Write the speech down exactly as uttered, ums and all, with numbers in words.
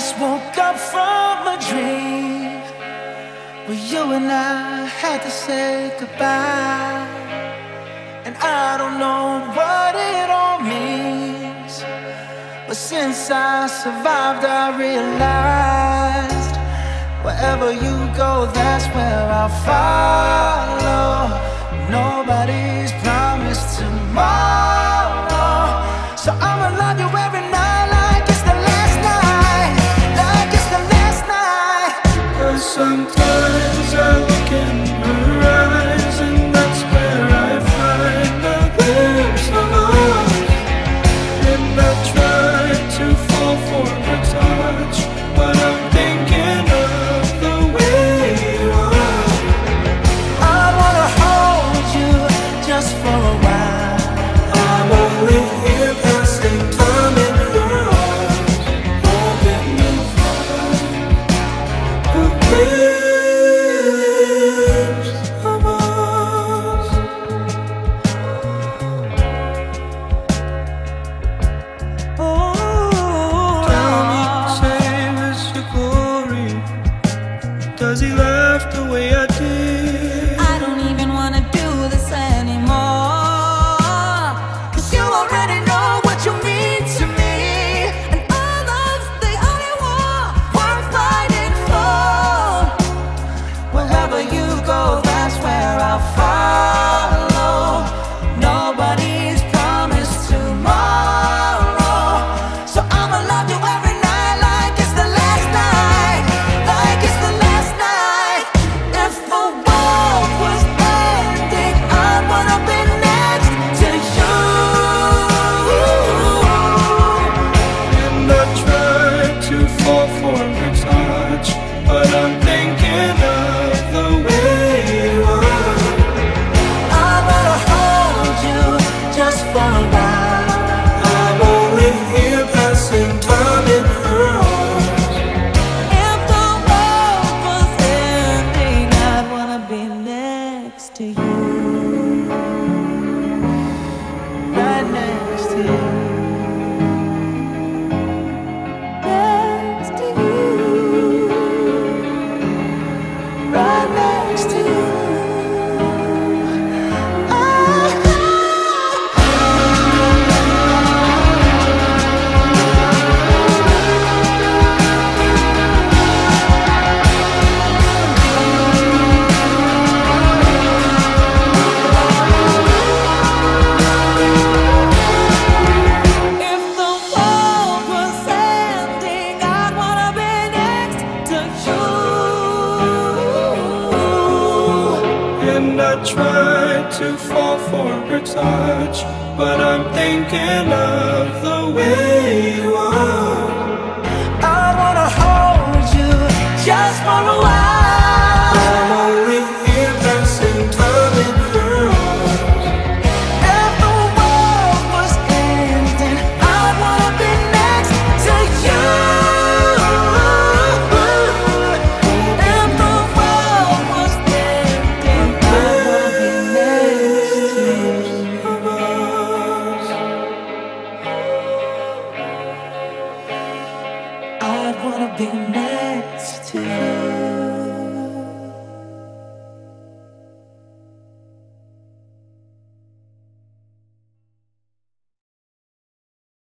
just woke up from a dream where you and I had to say goodbye. And I don't know what it all means, but since I survived I realized wherever you go, that's where I'll follow. Nobody's promised tomorrow, so I'ma love you every night like it's the last night, like it's the last night. 'Cause sometimes I look in her eyes and that's where I find the glimpse of us. And I try to fall for her touch, but I'm thinking of the way you are. I wanna hold you just for a while. I'm only here passing time in her arms, hoping to find a glimpse of us. Oh, tell me, save us your glory. Does he laugh the way I did? I don't even wanna do this anymore, 'cause you already know what you mean to me, and all love's the only war worth fighting for. Wherever you go, that's where I'll follow. Nobody's promised tomorrow, so I'ma love you every night like it's the last night, like it's the last night. If the world was ending, I'd wanna be next to you. And I tried to fall for her touch, but I'm thinking of the way you are. I wanna hold you just for a while. I'm only here passing time in her arms. If the world was ending, I'd wanna be next to you, Right next to you. next to you, Right next to you. If the world was ending, I'd wanna be next to you. And I tried to fall for her touch, but I'm thinking of the way you are. I wanna hold you just for a while.